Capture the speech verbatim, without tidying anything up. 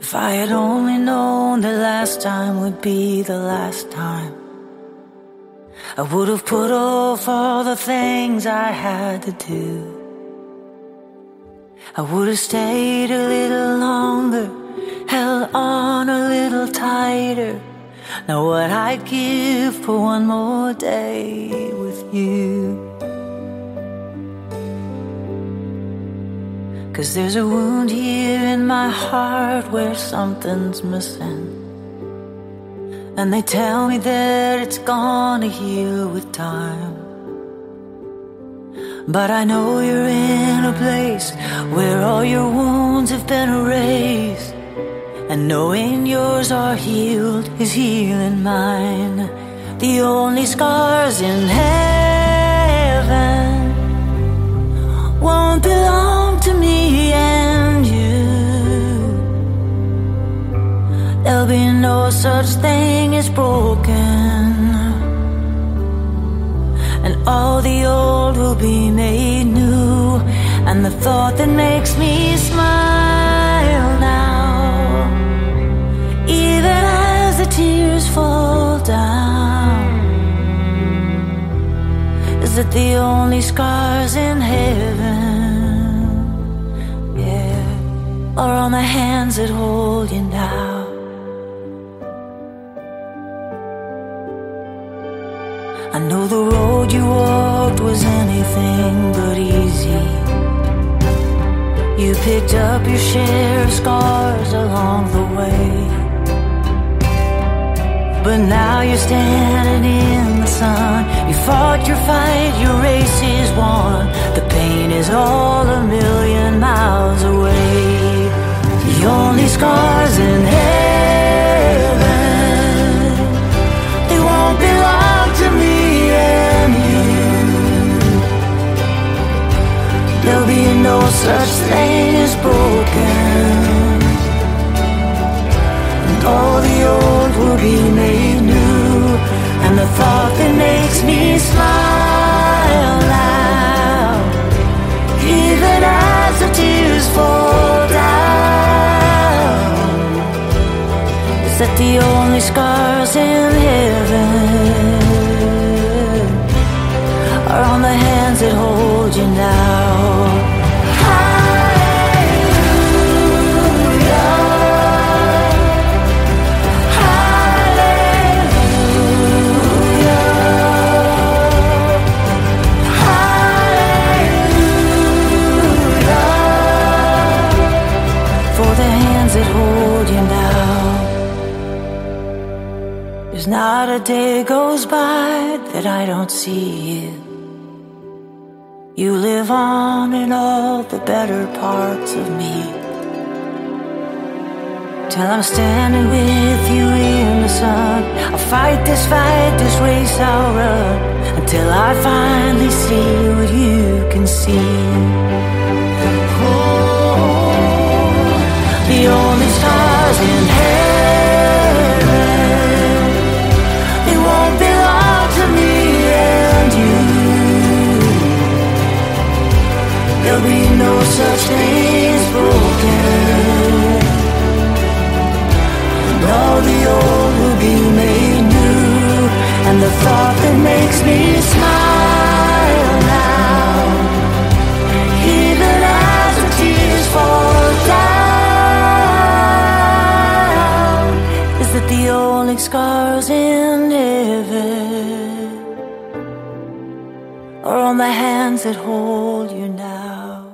If I had only known the last time would be the last time, I would have put off all the things I had to do. I would have stayed a little longer, held on a little tighter. Now what I'd give for one more day with you. 'Cause there's a wound here in my heart where something's missing, and they tell me that it's gonna heal with time. But I know you're in a place where all your wounds have been erased, and knowing yours are healed is healing mine. The only scars in heaven won't belong to me and you. There'll be no such thing as broken, and all the old will be made new. And the thought that makes me smile now, even as the tears fall down, is that the only scars in heaven, yeah, are on the hands that hold you now. I know the road you walked was anything but easy. You picked up your share of scars along the way, but now you're standing in the sun. You fought your fight, your race is won. The pain is all a million miles away. The only scars in heaven, they won't belong to me and you. There'll be no such thing as broken, and all the old will be made new. And the thought that makes me smile now, even as the tears fall down, is that the only scars in heaven are on the hands that hold you now. There's not a day goes by that I don't see you. You live on in all the better parts of me, till I'm standing with you in the sun. I'll fight this fight, this race I'll run, until I finally see what you can see. Oh, the only stars in heaven, they won't belong to me and you. There'll be no such thing as broken, and all the old will be made new. And the thought that makes me smile now, even as the tears fall down, is that the only scars in heaven are on the hands that hold you now.